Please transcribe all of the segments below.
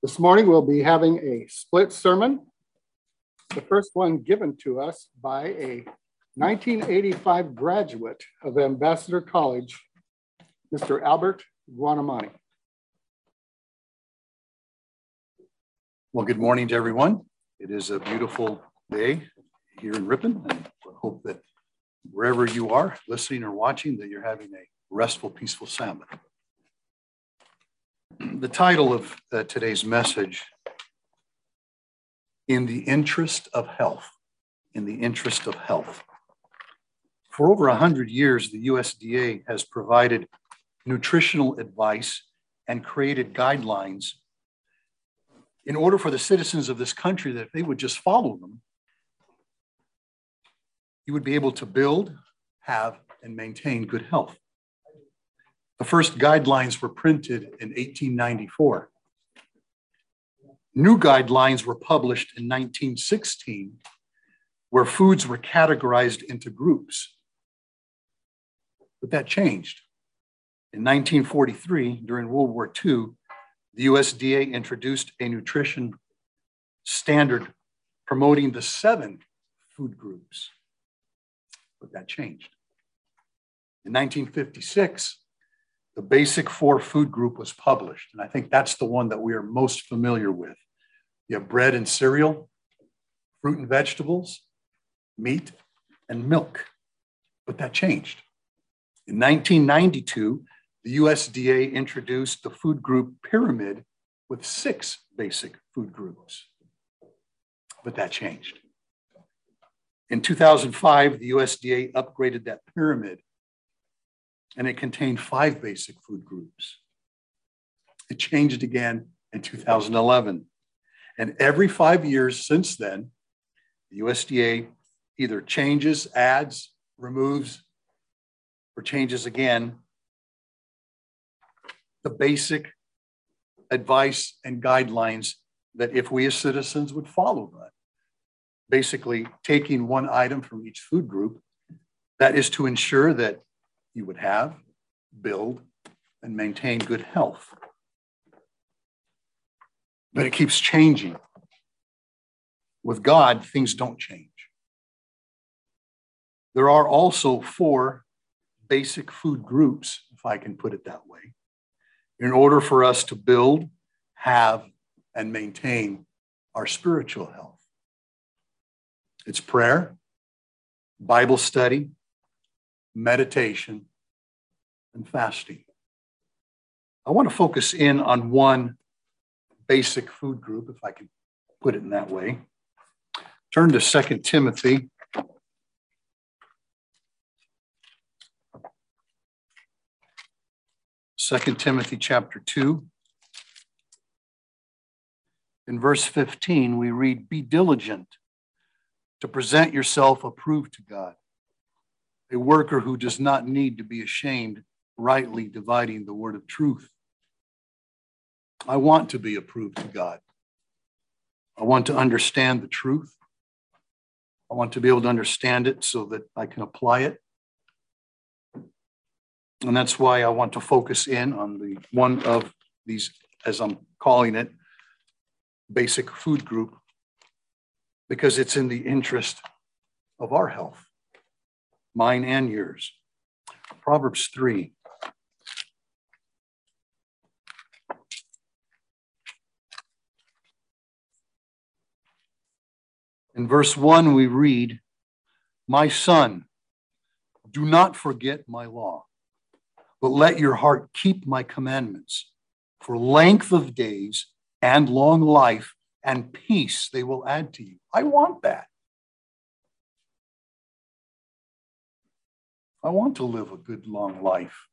This morning we'll be having a split sermon. The first one given to us by a 1985 graduate of Ambassador College, Mr. Albert Guanamani. Well, good morning to everyone. It is a beautiful day here in Ripon, and I hope that wherever you are, listening or watching, that you're having a restful, peaceful Sabbath. The title of today's message, In the Interest of Health. In the Interest of Health. For over 100 years, the USDA has provided nutritional advice and created guidelines in order for the citizens of this country that if they would just follow them, you would be able to build, have, and maintain good health. The first guidelines were printed in 1894. New guidelines were published in 1916, where foods were categorized into groups. But that changed. In 1943, during World War II, the USDA introduced a nutrition standard promoting the 7 food groups. But that changed. In 1956, the Basic 4 food group was published, and I think that's the one that we are most familiar with. You have bread and cereal, fruit and vegetables, meat, and milk. But that changed. In 1992, the USDA introduced the food group pyramid with 6 basic food groups. But that changed. In 2005, the USDA upgraded that pyramid, and it contained 5 basic food groups. It changed again in 2011. And every 5 years since then, the USDA either changes, adds, removes, or changes again the basic advice and guidelines that if we as citizens would follow that. Basically, taking one item from each food group, that is to ensure that you would have, build, and maintain good health. But it keeps changing. With God, things don't change. There are also 4 basic food groups, if I can put it that way, in order for us to build, have, and maintain our spiritual health. It's prayer, Bible study, meditation, and fasting. I want to focus in on one basic food group, if I can put it in that way. Turn to 2 Timothy. 2 Timothy chapter 2. In verse 15, we read, "Be diligent to present yourself approved to God, a worker who does not need to be ashamed, rightly dividing the word of truth." I want to be approved to God. I want to understand the truth. I want to be able to understand it so that I can apply it. And that's why I want to focus in on the one of these, as I'm calling it, basic food group, because it's in the interest of our health, mine and yours. Proverbs 3. In verse 1, we read, "My son, do not forget my law, but let your heart keep my commandments. For length of days and long life and peace they will add to you." I want that. I want to live a good long life.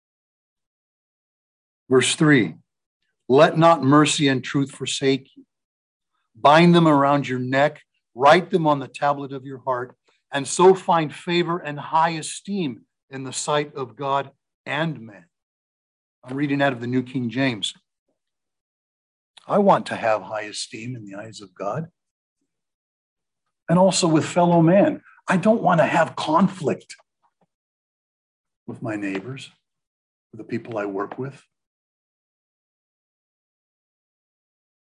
Verse 3, "Let not mercy and truth forsake you. Bind them around your neck, write them on the tablet of your heart, and so find favor and high esteem in the sight of God and men." I'm reading out of the New King James. I want to have high esteem in the eyes of God and also with fellow man. I don't want to have conflict with my neighbors, with the people I work with.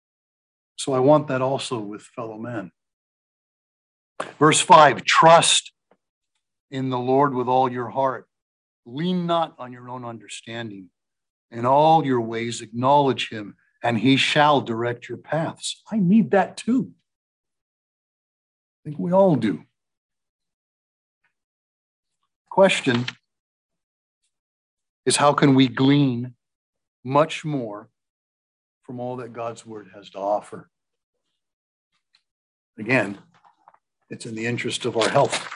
So I want that also with fellow men. Verse 5, trust in the Lord with all your heart. Lean not on your own understanding. In all your ways acknowledge him, and he shall direct your paths. I need that too. I think we all do. Question is, how can we glean much more from all that God's word has to offer? Again, it's in the interest of our health.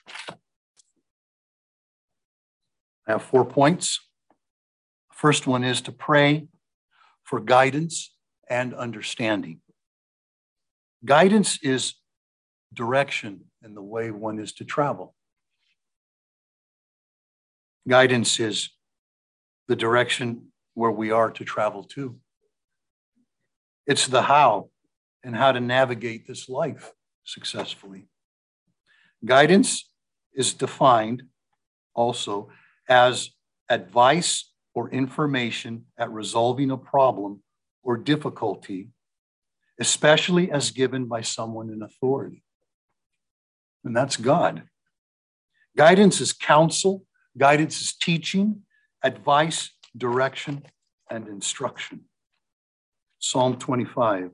I have 4 points. The first one is to pray for guidance and understanding. Guidance is direction in the way one is to travel. Guidance is the direction where we are to travel to. It's the how and how to navigate this life successfully. Guidance is defined also as advice or information at resolving a problem or difficulty, especially as given by someone in authority. And that's God. Guidance is counsel, guidance is teaching, advice, direction, and instruction. Psalm 25.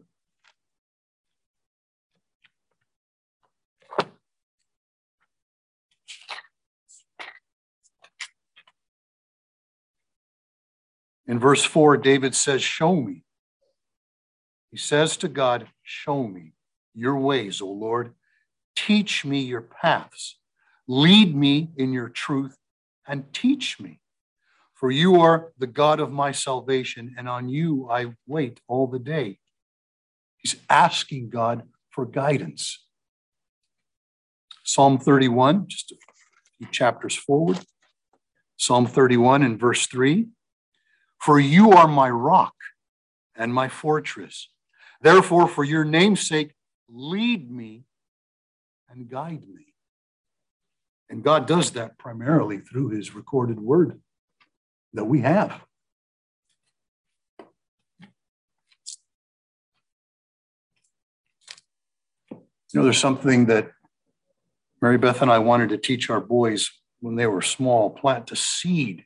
In verse 4, David says, show me. He says to God, show me your ways, O Lord. Teach me your paths. Lead me in your truth and teach me. For you are the God of my salvation, and on you I wait all the day. He's asking God for guidance. Psalm 31, just a few chapters forward. Psalm 31 and verse 3. For you are my rock and my fortress. Therefore, for your name's sake, lead me and guide me. And God does that primarily through his recorded word that we have. You know, there's something that Mary Beth and I wanted to teach our boys when they were small, plant a seed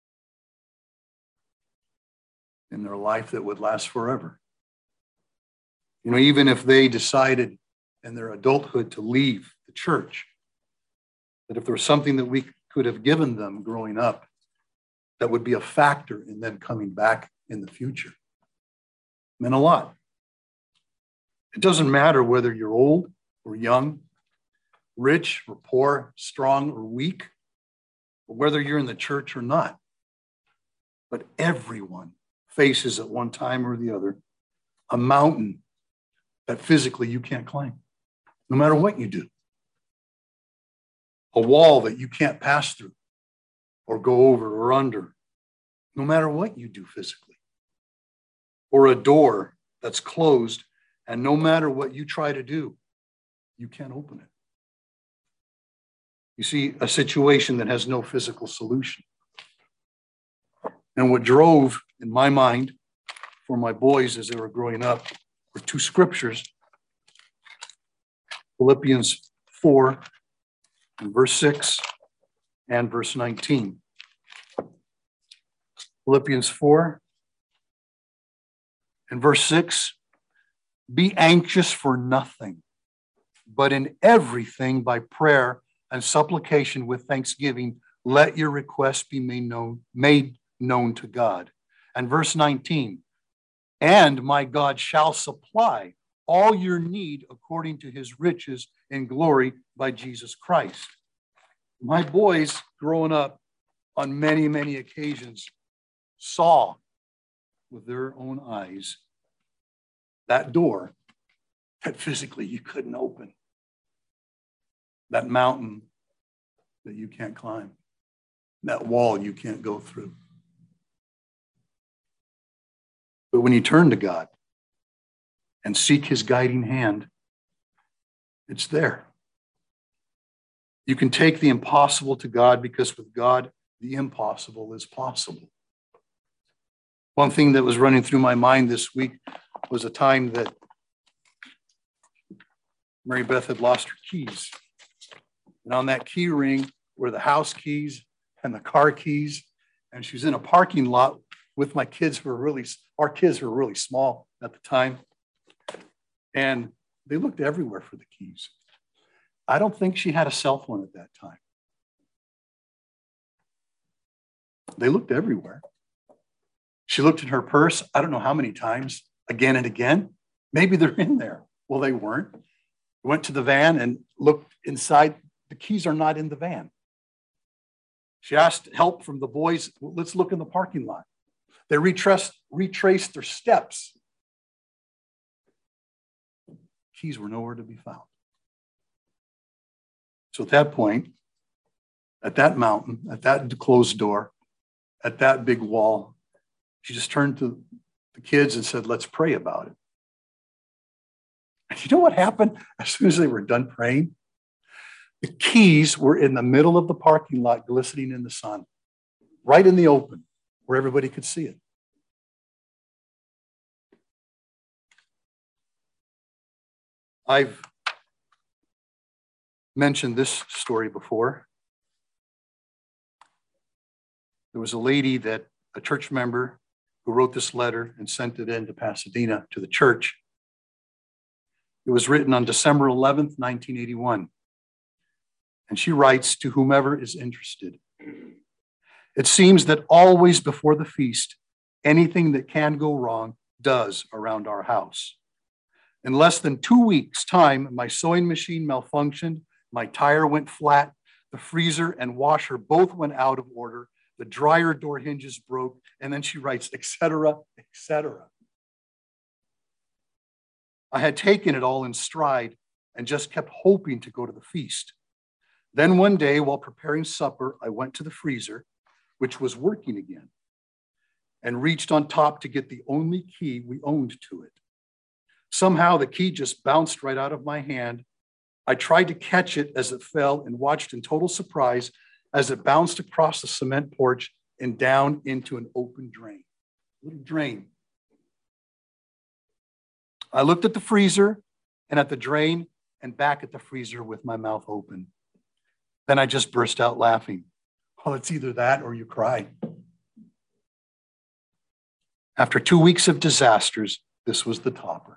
in their life that would last forever. You know, even if they decided in their adulthood to leave the church, that if there was something that we could have given them growing up that would be a factor in them coming back in the future, it meant a lot. It doesn't matter whether you're old or young, rich or poor, strong or weak, or whether you're in the church or not. But everyone faces at one time or the other a mountain that physically you can't climb, no matter what you do. A wall that you can't pass through or go over or under, no matter what you do physically. Or a door that's closed, and no matter what you try to do, you can't open it. You see, a situation that has no physical solution. And what drove in my mind for my boys as they were growing up were 2 scriptures. Philippians 4 and verse 6 and verse 19. Philippians 4 and verse 6. Be anxious for nothing, but in everything by prayer and supplication with thanksgiving, let your requests be made known to God. And verse 19, and my God shall supply all your need according to his riches in glory by Jesus Christ. My boys growing up on many, many occasions saw with their own eyes that door that physically you couldn't open. That mountain that you can't climb. That wall you can't go through. But when you turn to God and seek his guiding hand, it's there. You can take the impossible to God because with God, the impossible is possible. One thing that was running through my mind this week was a time that Mary Beth had lost her keys. And on that key ring were the house keys and the car keys. And she was in a parking lot with my kids who were our kids were really small at the time. And they looked everywhere for the keys. I don't think she had a cell phone at that time. They looked everywhere. She looked in her purse, I don't know how many times, again and again. Maybe they're in there. Well, they weren't. Went to the van and looked inside. The keys are not in the van. She asked help from the boys. Well, let's look in the parking lot. They retraced their steps. Keys were nowhere to be found. So at that point, at that mountain, at that closed door, at that big wall, she just turned to the kids and said, let's pray about it. And you know what happened as soon as they were done praying? The keys were in the middle of the parking lot, glistening in the sun, right in the open, where everybody could see it. I've mentioned this story before. There was a lady a church member, who wrote this letter and sent it in to Pasadena to the church. It was written on December 11th, 1981. And she writes to whomever is interested. It seems that always before the feast, anything that can go wrong does around our house. In less than 2 weeks' time, my sewing machine malfunctioned, my tire went flat, the freezer and washer both went out of order, the dryer door hinges broke, and then she writes, etc., etc. I had taken it all in stride and just kept hoping to go to the feast. Then one day, while preparing supper, I went to the freezer, which was working again, and reached on top to get the only key we owned to it. Somehow the key just bounced right out of my hand. I tried to catch it as it fell and watched in total surprise as it bounced across the cement porch and down into an open drain, little drain. I looked at the freezer and at the drain and back at the freezer with my mouth open. Then I just burst out laughing. Well, it's either that or you cry. After 2 weeks of disasters, this was the topper.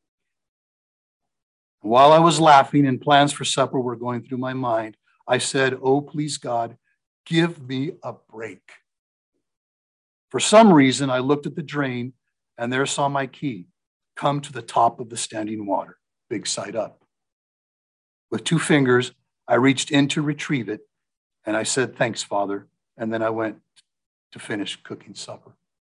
While I was laughing and plans for supper were going through my mind, I said, oh, please, God, give me a break. For some reason, I looked at the drain and there saw my key come to the top of the standing water, big side up. With 2 fingers, I reached in to retrieve it and I said, thanks, Father. And then I went to finish cooking supper.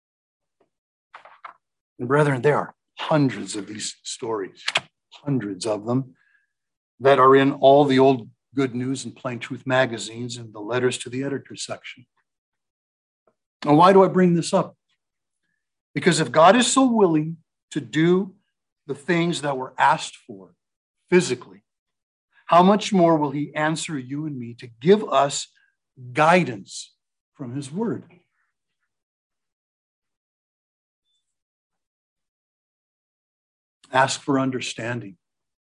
And brethren, there are hundreds of these stories, hundreds of them that are in all the old Good News and Plain Truth magazines and the letters to the editor section. And why do I bring this up? Because if God is so willing to do the things that were asked for physically, how much more will he answer you and me to give us guidance from his word? Ask for understanding.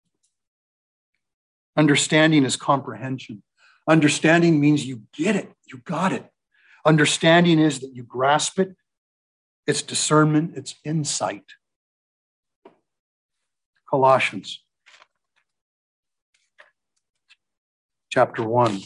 Understanding is comprehension. Understanding means you get it, you got it. Understanding is that you grasp it. It's discernment, it's insight. Colossians chapter 1.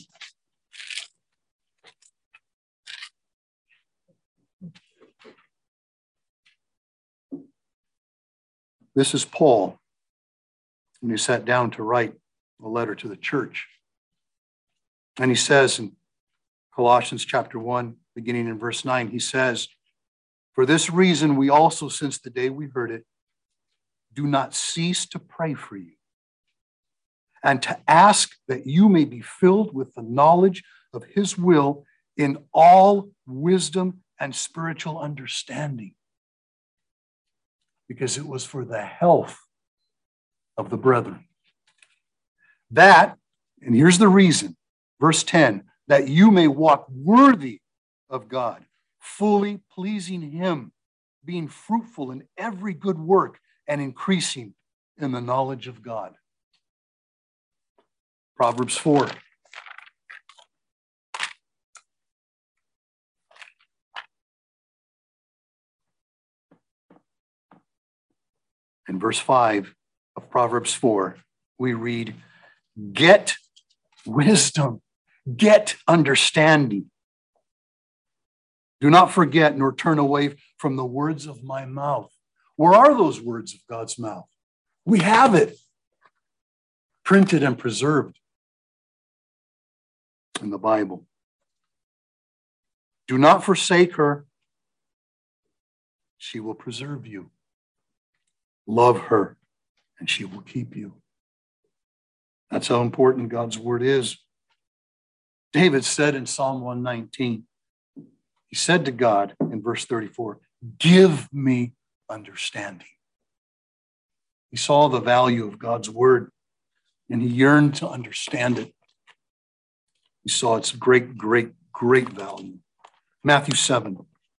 This is Paul when he sat down to write a letter to the church. And he says in Colossians chapter 1, beginning in verse 9, he says, for this reason, we also, since the day we heard it, do not cease to pray for you and to ask that you may be filled with the knowledge of his will in all wisdom and spiritual understanding. Because it was for the health of the brethren. That, and here's the reason, verse 10, that you may walk worthy of God, fully pleasing him, being fruitful in every good work and increasing in the knowledge of God. Proverbs 4. In verse 5 of Proverbs 4, we read, get wisdom, get understanding. Do not forget nor turn away from the words of my mouth. Where are those words of God's mouth? We have it printed and preserved in the Bible. Do not forsake her. She will preserve you. Love her, and she will keep you. That's how important God's word is. David said in Psalm 119, he said to God in verse 34, give me understanding. He saw the value of God's word, and he yearned to understand it. He saw its great, great, great value. Matthew 7.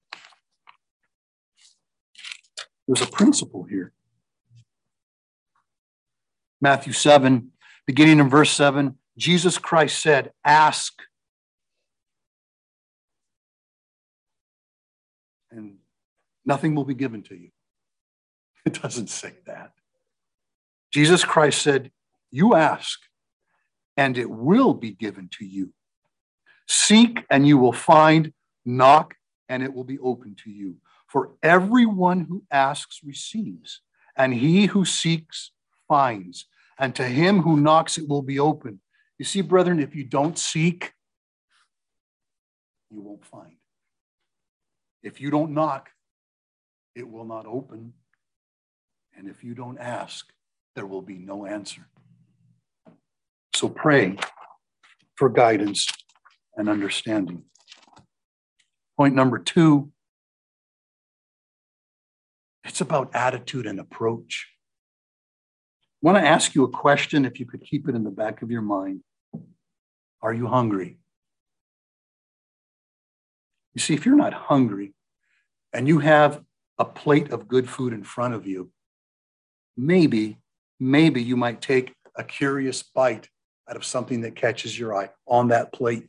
There's a principle here. Matthew 7, beginning in verse 7, Jesus Christ said, ask, and nothing will be given to you. It doesn't say that. Jesus Christ said, you ask, and it will be given to you. Seek, and you will find. Knock, and it will be open to you. For everyone who asks receives, and he who seeks finds. And to him who knocks, it will be open. You see, brethren, if you don't seek, you won't find. If you don't knock, it will not open. And if you don't ask, there will be no answer. So pray for guidance and understanding. Point number 2, it's about attitude and approach. I want to ask you a question, if you could keep it in the back of your mind. Are you hungry? You see, if you're not hungry and you have a plate of good food in front of you, maybe you might take a curious bite out of something that catches your eye on that plate.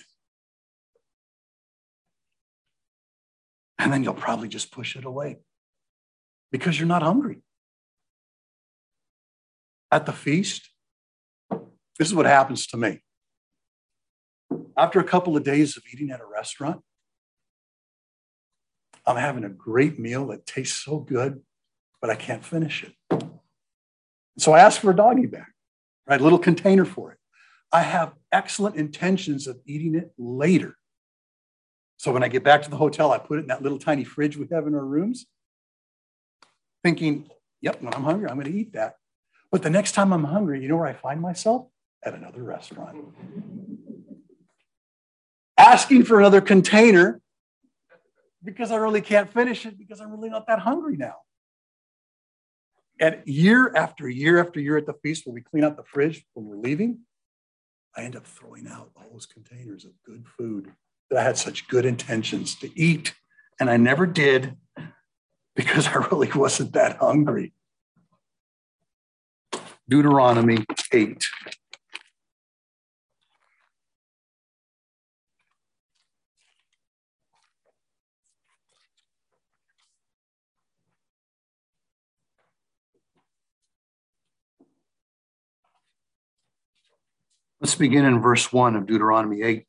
And then you'll probably just push it away because you're not hungry. At the feast, this is what happens to me. After a couple of days of eating at a restaurant, I'm having a great meal that tastes so good, but I can't finish it. So I ask for a doggy bag, right? A little container for it. I have excellent intentions of eating it later. So when I get back to the hotel, I put it in that little tiny fridge we have in our rooms, thinking, yep, when I'm hungry, I'm going to eat that. But the next time I'm hungry, you know where I find myself? At another restaurant. Asking for another container because I really can't finish it because I'm really not that hungry now. And year after year after year at the feast, when we clean out the fridge when we're leaving, I end up throwing out all those containers of good food that I had such good intentions to eat. And I never did because I really wasn't that hungry. Deuteronomy 8. Let's begin in verse 1 of Deuteronomy 8.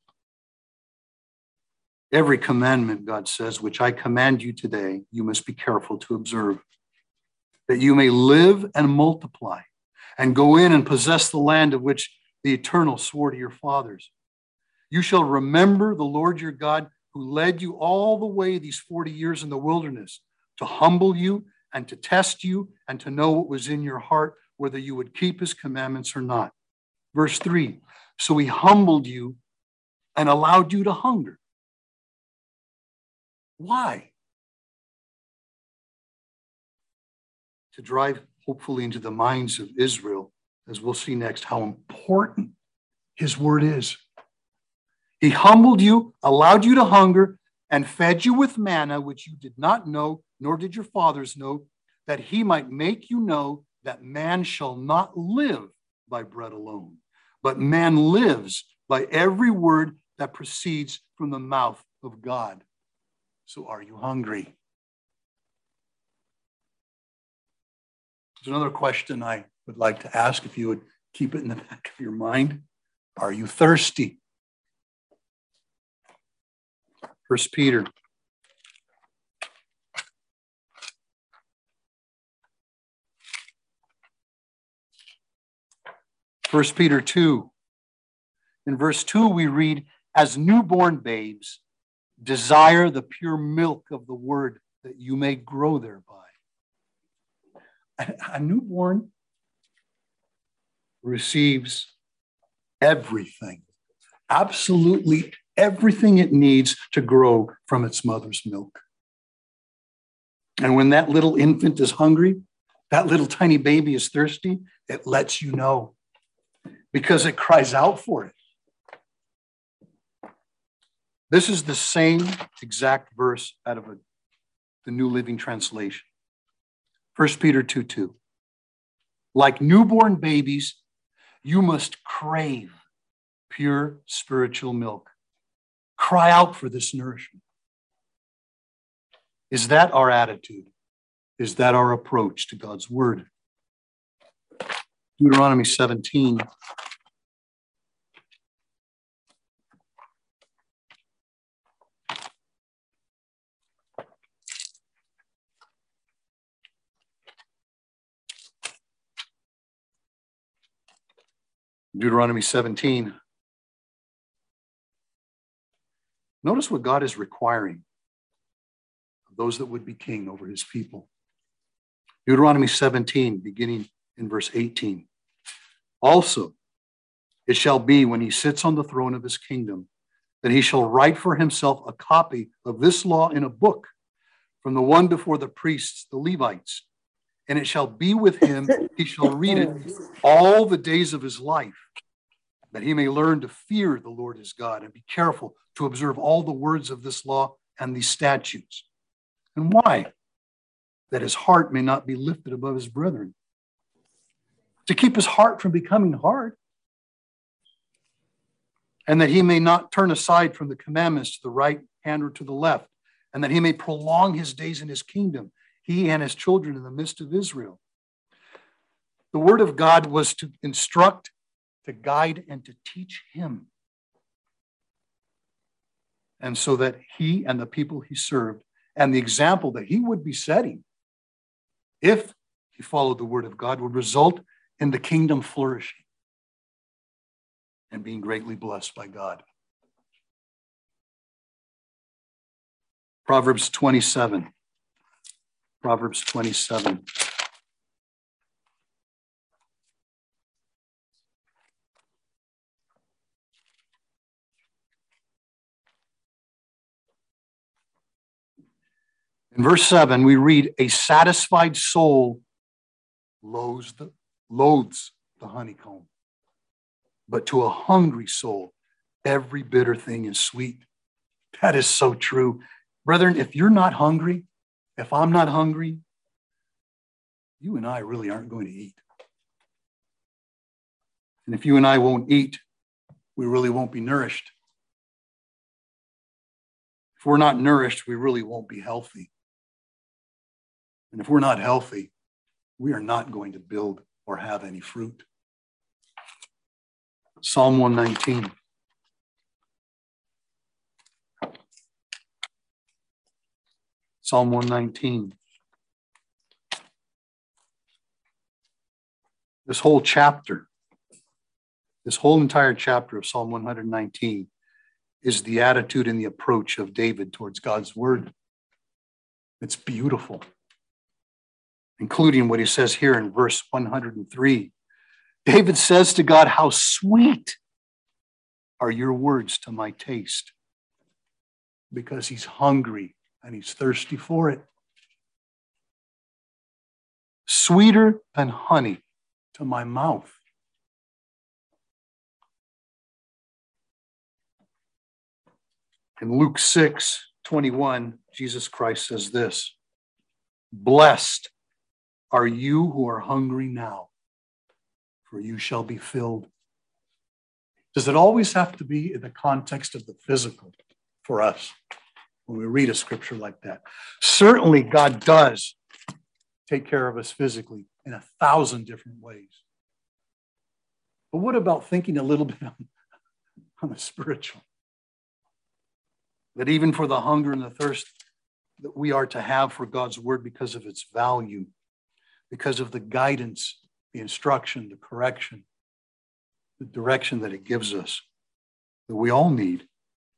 Every commandment, God says, which I command you today, you must be careful to observe, that you may live and multiply and go in and possess the land of which the Eternal swore to your fathers. You shall remember the Lord your God, who led you all the way these 40 years in the wilderness, to humble you and to test you and to know what was in your heart, whether you would keep his commandments or not. Verse 3, so he humbled you and allowed you to hunger. Why? To drive, hopefully, into the minds of Israel, as we'll see next, how important his word is. He humbled you, allowed you to hunger, and fed you with manna, which you did not know, nor did your fathers know, that he might make you know that man shall not live by bread alone, but man lives by every word that proceeds from the mouth of God. So are you hungry? There's another question I would like to ask, if you would keep it in the back of your mind. Are you thirsty? 1 Peter. 1 Peter 2. In verse 2, we read, as newborn babes, desire the pure milk of the word that you may grow thereby. A newborn receives everything, absolutely everything it needs to grow from its mother's milk. And when that little infant is hungry, that little tiny baby is thirsty, it lets you know because it cries out for it. This is the same exact verse out of the New Living Translation. 1 Peter 2:2. Like newborn babies, you must crave pure spiritual milk. Cry out for this nourishment. Is that our attitude? Is that our approach to God's word? Deuteronomy 17. Deuteronomy 17. Notice what God is requiring of those that would be king over his people. Deuteronomy 17, beginning in verse 18. Also, it shall be when he sits on the throne of his kingdom, that he shall write for himself a copy of this law in a book from the one before the priests, the Levites. And it shall be with him, he shall read it all the days of his life, that he may learn to fear the Lord his God and be careful to observe all the words of this law and these statutes. And why? That his heart may not be lifted above his brethren. To keep his heart from becoming hard. And that he may not turn aside from the commandments to the right hand or to the left. And that he may prolong his days in his kingdom, he and his children in the midst of Israel. The word of God was to instruct, to guide, and to teach him. And so that he and the people he served and the example that he would be setting, if he followed the word of God, would result in the kingdom flourishing and being greatly blessed by God. Proverbs 27. Proverbs 27. In verse 7, we read, a satisfied soul loathes the honeycomb, but to a hungry soul, every bitter thing is sweet. That is so true. Brethren, if you're not hungry, if I'm not hungry, you and I really aren't going to eat. And if you and I won't eat, we really won't be nourished. If we're not nourished, we really won't be healthy. And if we're not healthy, we are not going to build or have any fruit. Psalm 119. Psalm 119. This whole chapter, this whole entire chapter of Psalm 119 is the attitude and the approach of David towards God's word. It's beautiful. Including what he says here in verse 103. David says to God, how sweet are your words to my taste. Because he's hungry and he's thirsty for it. Sweeter than honey to my mouth. In Luke 6:21, Jesus Christ says this, blessed are you who are hungry now, for you shall be filled. Does it always have to be in the context of the physical for us when we read a scripture like that? Certainly, God does take care of us physically in 1,000 different ways. But what about thinking a little bit on the spiritual? That even for the hunger and the thirst that we are to have for God's word because of its value, because of the guidance, the instruction, the correction, the direction that it gives us, that we all need.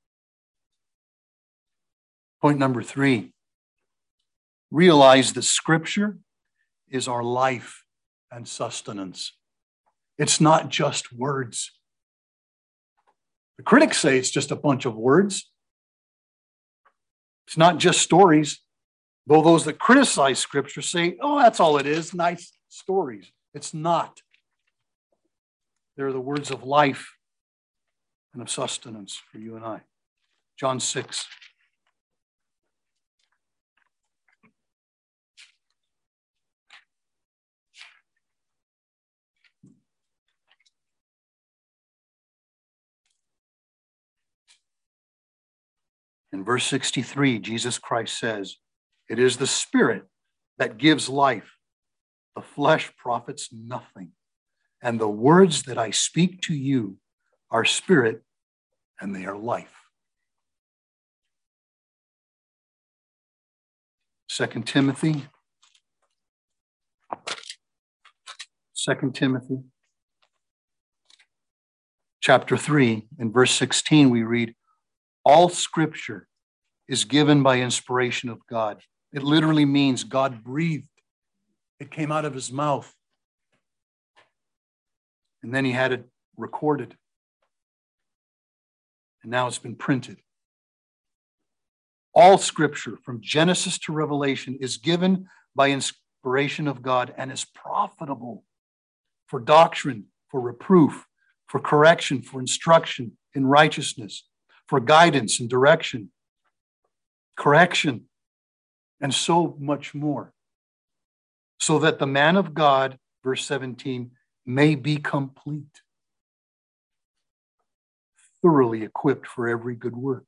Point number 3, realize that Scripture is our life and sustenance. It's not just words. The critics say it's just a bunch of words. It's not just stories, though those that criticize Scripture say, oh, that's all it is, nice stories. It's not. They're the words of life and of sustenance for you and I. John 6. In verse 63, Jesus Christ says, it is the Spirit that gives life. The flesh profits nothing. And the words that I speak to you are spirit and they are life. 2 Timothy. 2 Timothy. Chapter 3, in verse 16, we read, all Scripture is given by inspiration of God. It literally means God breathed. It came out of his mouth. And then he had it recorded. And now it's been printed. All Scripture, from Genesis to Revelation, is given by inspiration of God and is profitable for doctrine, for reproof, for correction, for instruction in righteousness, for guidance and direction, correction, and so much more. So that the man of God, verse 17, may be complete, thoroughly equipped for every good work.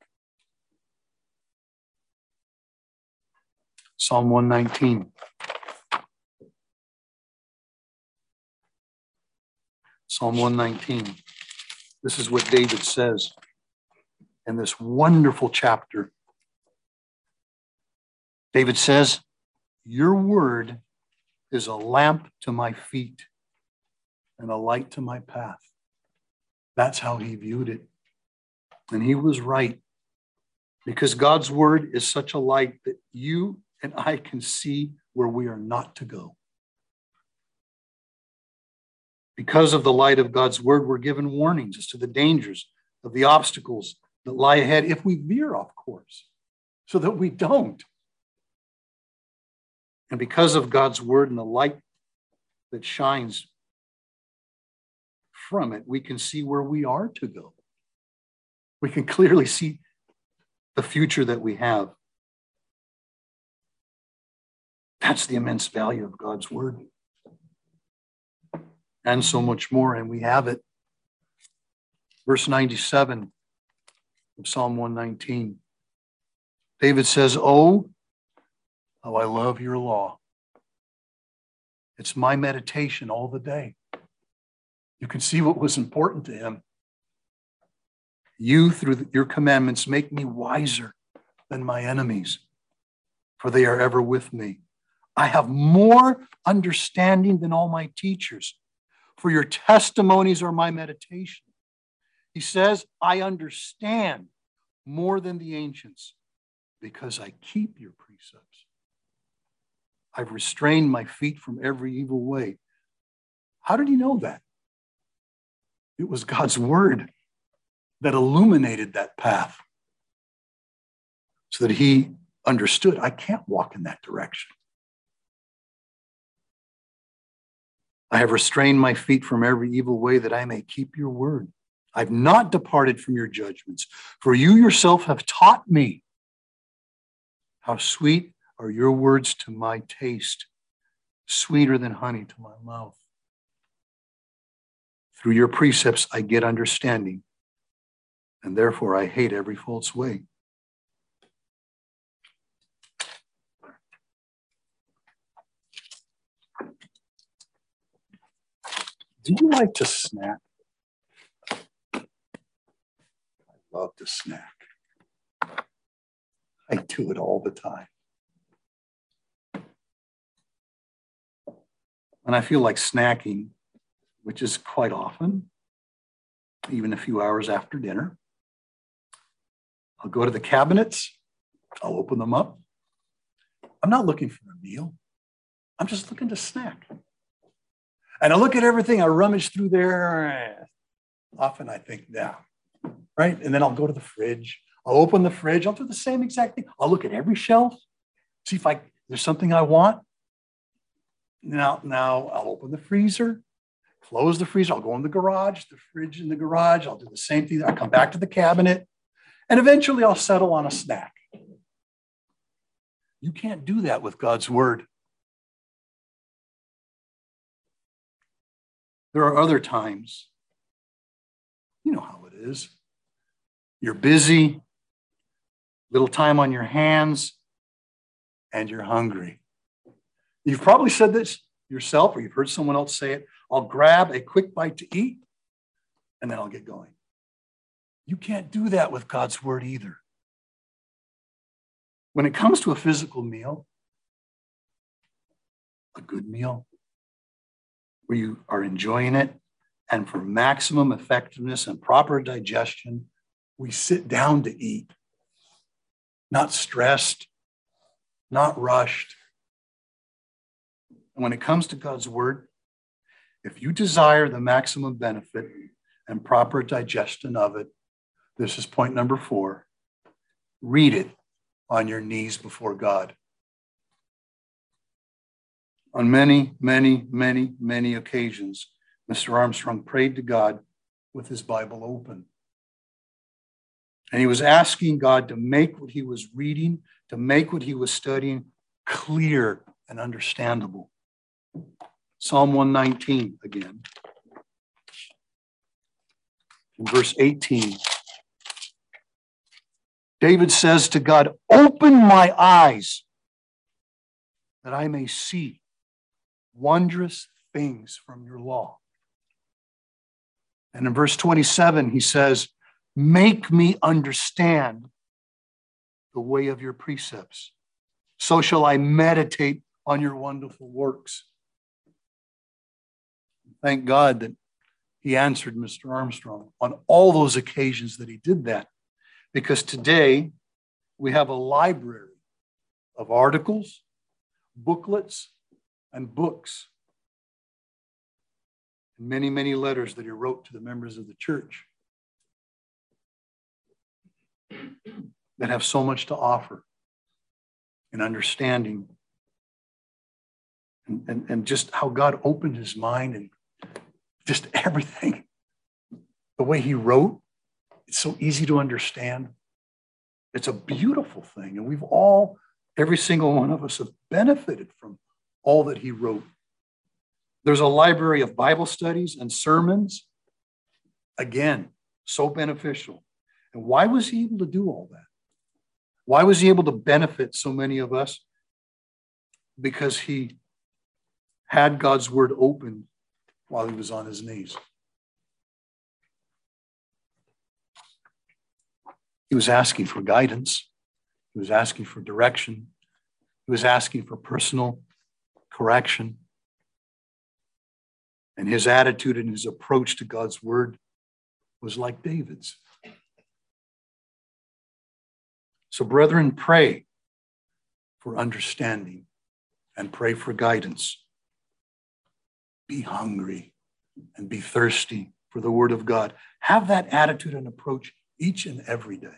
Psalm 119. Psalm 119. This is what David says in this wonderful chapter. David says, your word is a lamp to my feet and a light to my path. That's how he viewed it. And he was right, because God's word is such a light that you and I can see where we are not to go. Because of the light of God's word, we're given warnings as to the dangers of the obstacles that lie ahead if we veer off course, so that we don't. And because of God's word and the light that shines from it, we can see where we are to go. We can clearly see the future that we have. That's the immense value of God's word. And so much more, and we have it. Verse 97 of Psalm 119. David says, oh, how I love your law. It's my meditation all the day. You can see what was important to him. You, through your commandments, make me wiser than my enemies, for they are ever with me. I have more understanding than all my teachers, for your testimonies are my meditation. He says, I understand more than the ancients because I keep your precepts. I've restrained my feet from every evil way. How did he know that? It was God's word that illuminated that path so that he understood, I can't walk in that direction. I have restrained my feet from every evil way that I may keep your word. I've not departed from your judgments, for you yourself have taught me. How sweet are your words to my taste, sweeter than honey to my mouth. Through your precepts, I get understanding, and therefore I hate every false way. Do you like to snack? I love to snack. I do it all the time. And I feel like snacking, which is quite often, even a few hours after dinner. I'll go to the cabinets, I'll open them up. I'm not looking for a meal. I'm just looking to snack. And I look at everything, I rummage through there. Often I think, yeah, right? And then I'll go to the fridge. I'll open the fridge. I'll do the same exact thing. I'll look at every shelf, see if there's something I want. Now I'll open the freezer, close the freezer. I'll go in the garage, the fridge in the garage. I'll do the same thing. I'll come back to the cabinet, and eventually I'll settle on a snack. You can't do that with God's word. There are other times, you know how it is. You're busy, little time on your hands, and you're hungry. You've probably said this yourself, or you've heard someone else say it. I'll grab a quick bite to eat, and then I'll get going. You can't do that with God's word either. When it comes to a physical meal, a good meal, where you are enjoying it, and for maximum effectiveness and proper digestion, we sit down to eat, not stressed, not rushed. And when it comes to God's word, if you desire the maximum benefit and proper digestion of it, this is point number 4. Read it on your knees before God. On many, many, many, many occasions, Mr. Armstrong prayed to God with his Bible open. And he was asking God to make what he was reading, to make what he was studying clear and understandable. Psalm 119 again. In verse 18, David says to God, open my eyes that I may see wondrous things from your law. And in verse 27, he says, make me understand the way of your precepts. So shall I meditate on your wonderful works. Thank God that he answered Mr. Armstrong on all those occasions that he did that. Because today we have a library of articles, booklets, and books. And many, many letters that he wrote to the members of the church that have so much to offer in understanding and just how God opened his mind and just everything. The way he wrote, it's so easy to understand. It's a beautiful thing. And we've all, every single one of us, have benefited from all that he wrote. There's a library of Bible studies and sermons. Again, so beneficial. And why was he able to do all that? Why was he able to benefit so many of us? Because he had God's word open while he was on his knees. He was asking for guidance. He was asking for direction. He was asking for personal correction. And his attitude and his approach to God's word was like David's. So, brethren, pray for understanding and pray for guidance. Be hungry and be thirsty for the word of God. Have that attitude and approach each and every day.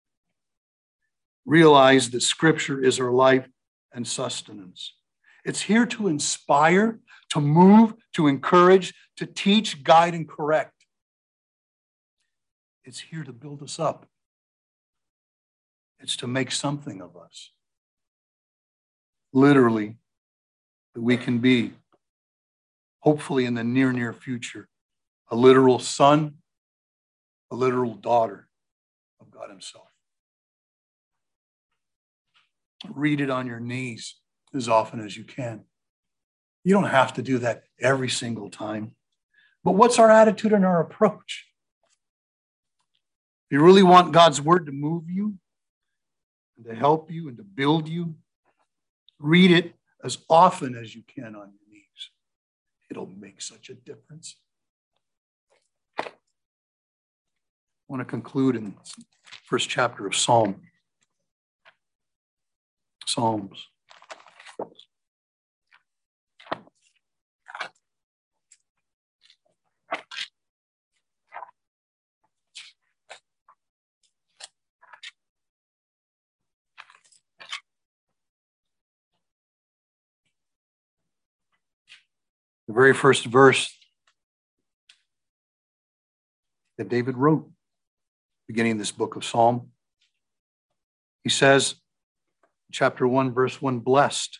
Realize that Scripture is our life and sustenance. It's here to inspire, to move, to encourage, to teach, guide, and correct. It's here to build us up. It's to make something of us. Literally, that we can be, hopefully in the near future, a literal son, a literal daughter of God himself. Read it on your knees as often as you can. You don't have to do that every single time. But what's our attitude and our approach? If you really want God's word to move you, and to help you and to build you, read it as often as you can on your knees. It'll make such a difference. I want to conclude in the first chapter of Psalms. The very first verse that David wrote, beginning this book of Psalm, he says, chapter 1, verse 1, blessed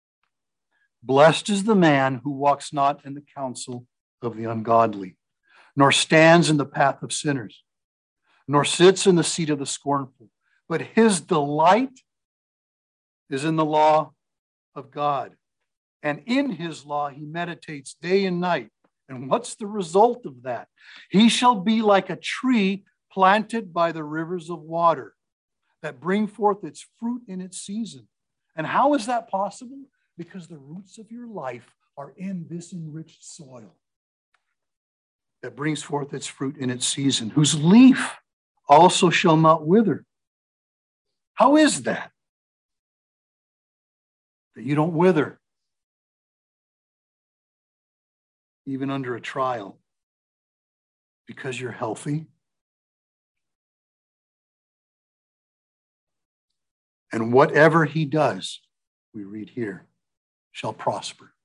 is the man who walks not in the counsel of the ungodly, nor stands in the path of sinners, nor sits in the seat of the scornful, but his delight is in the law of God. And in his law, he meditates day and night. And what's the result of that? He shall be like a tree planted by the rivers of water that bring forth its fruit in its season. And how is that possible? Because the roots of your life are in this enriched soil that brings forth its fruit in its season, whose leaf also shall not wither. How is that? That you don't wither, even under a trial, because you're healthy. And whatever he does, we read here, shall prosper.